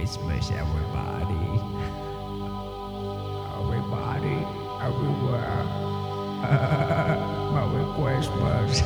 Christmas, everybody. Everybody, everywhere. Merry Christmas.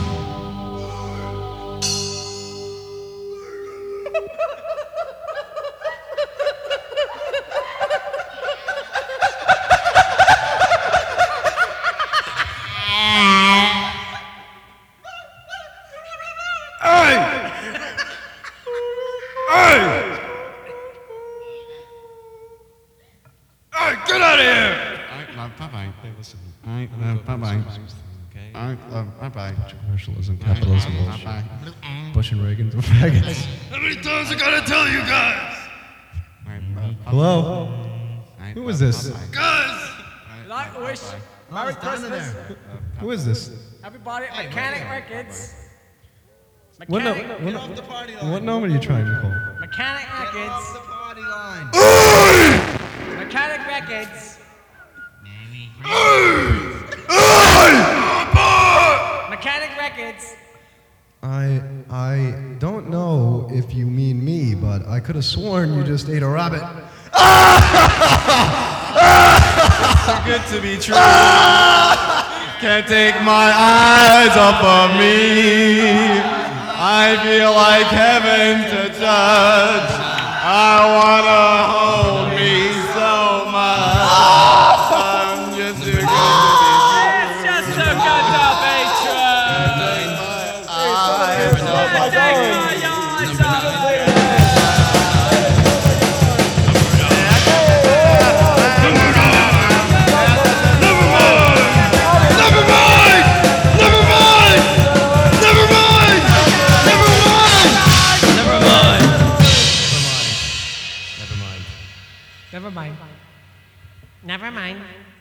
Get out of here! Bye-bye. Hey, listen. Bye-bye. Okay. Bye-bye. Commercialism, capitalism, Bye-bye. Bush and Reagan's were faggots. How many times I gotta tell you guys? Hello? Who is this? Guys! Like wish. Merry Christmas. Who is this? Everybody, Mechanic Records. What, what number are you trying to call? Mechanic Records. Party line. Mechanic Records. Mechanic Records. I don't know if you mean me, but I could have sworn you just ate a rabbit. Good to be true. Can't take my eyes off of me. I feel like heaven to touch. I wanna hold me so much. I'm just too good to It's just so good to be true. Take my eyes off me. Never mind. Never mind.